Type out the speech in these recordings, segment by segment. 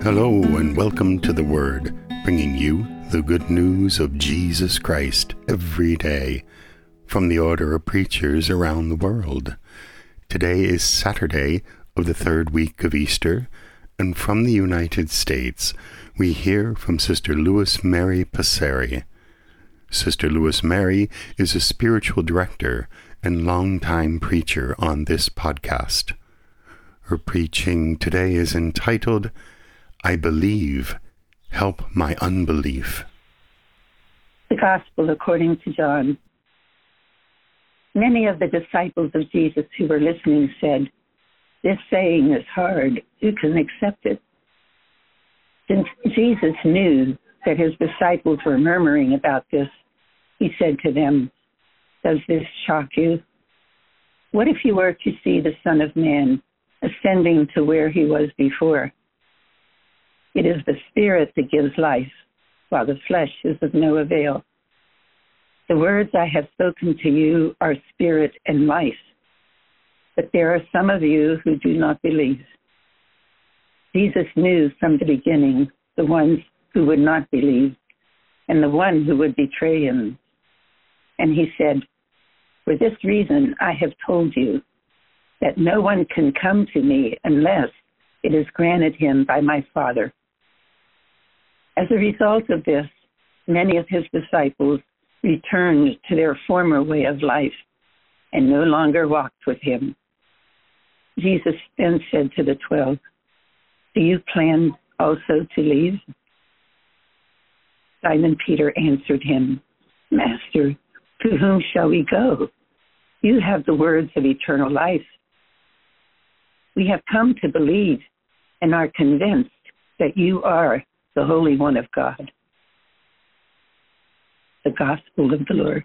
Hello and welcome to The Word, bringing you the good news of Jesus Christ every day from the order of preachers around the world. Today is Saturday of the third week of Easter, and from the United States we hear from Sister Louis Mary Passeri. Sister Louis Mary is a spiritual director and longtime preacher on this podcast. Her preaching today is entitled, I Believe, Help My Unbelief. The Gospel according to John. Many of the disciples of Jesus who were listening said, "This saying is hard. Who can accept it?" Since Jesus knew that his disciples were murmuring about this, he said to them, "Does this shock you? What if you were to see the Son of Man ascending to where he was before? It is the Spirit that gives life, while the flesh is of no avail. The words I have spoken to you are spirit and life, but there are some of you who do not believe." Jesus knew from the beginning the ones who would not believe and the one who would betray him. And he said, "For this reason I have told you that no one can come to me unless it is granted him by my Father." As a result of this, many of his disciples returned to their former way of life and no longer walked with him. Jesus then said to the 12, "Do you plan also to leave?" Simon Peter answered him, "Master, to whom shall we go? You have the words of eternal life. We have come to believe and are convinced that you are the Holy One of God." The Gospel of the Lord.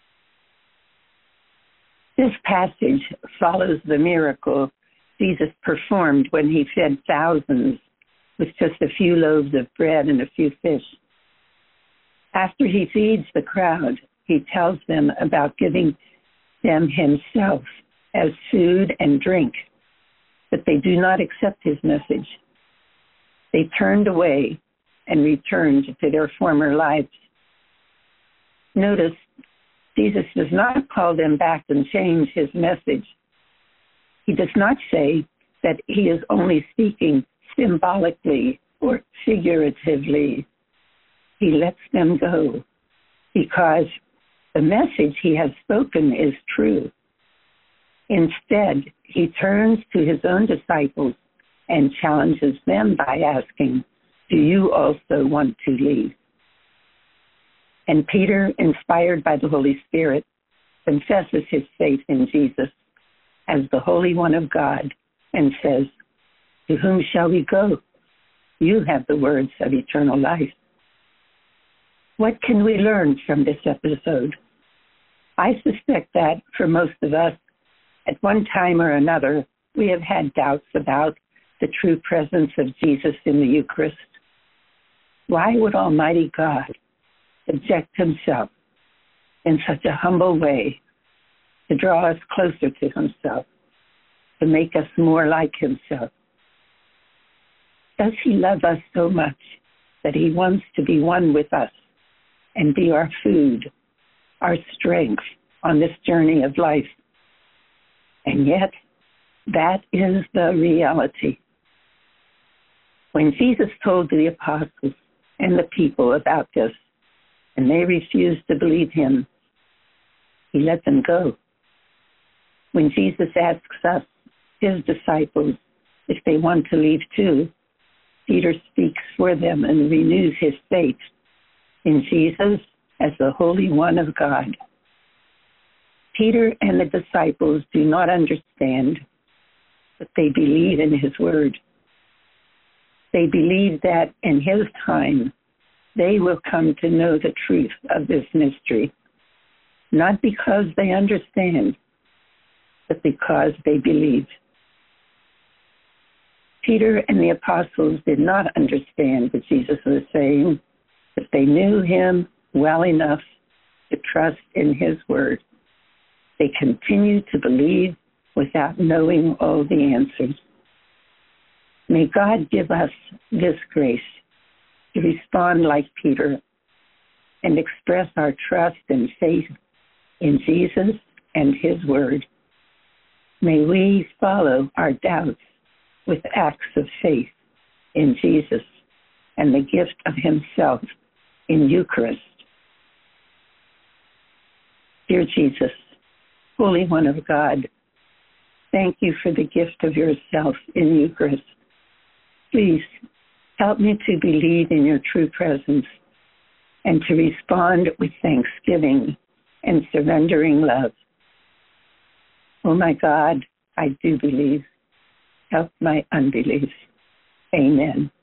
This passage follows the miracle Jesus performed when he fed thousands with just a few loaves of bread and a few fish. After he feeds the crowd, he tells them about giving them himself as food and drink, but they do not accept his message. They turned away and returned to their former lives. Notice, Jesus does not call them back and change his message. He does not say that he is only speaking symbolically or figuratively. He lets them go because the message he has spoken is true. Instead, he turns to his own disciples and challenges them by asking, "Do you also want to leave?" And Peter, inspired by the Holy Spirit, confesses his faith in Jesus as the Holy One of God and says, "To whom shall we go? You have the words of eternal life." What can we learn from this episode? I suspect that for most of us, at one time or another, we have had doubts about the true presence of Jesus in the Eucharist. Why would Almighty God subject himself in such a humble way to draw us closer to himself, to make us more like himself? Does he love us so much that he wants to be one with us and be our food, our strength on this journey of life? And yet, that is the reality. When Jesus told the apostles and the people about this, and they refused to believe him, he let them go. When Jesus asks us, his disciples, if they want to leave too, Peter speaks for them and renews his faith in Jesus as the Holy One of God. Peter and the disciples do not understand, but they believe in his word. They believe that in his time, they will come to know the truth of this mystery, not because they understand, but because they believe. Peter and the apostles did not understand what Jesus was saying, but they knew him well enough to trust in his word. They continued to believe without knowing all the answers. May God give us this grace to respond like Peter and express our trust and faith in Jesus and his word. May we follow our doubts with acts of faith in Jesus and the gift of himself in Eucharist. Dear Jesus, Holy One of God, thank you for the gift of yourself in Eucharist. Please help me to believe in your true presence and to respond with thanksgiving and surrendering love. Oh my God, I do believe. Help my unbelief. Amen.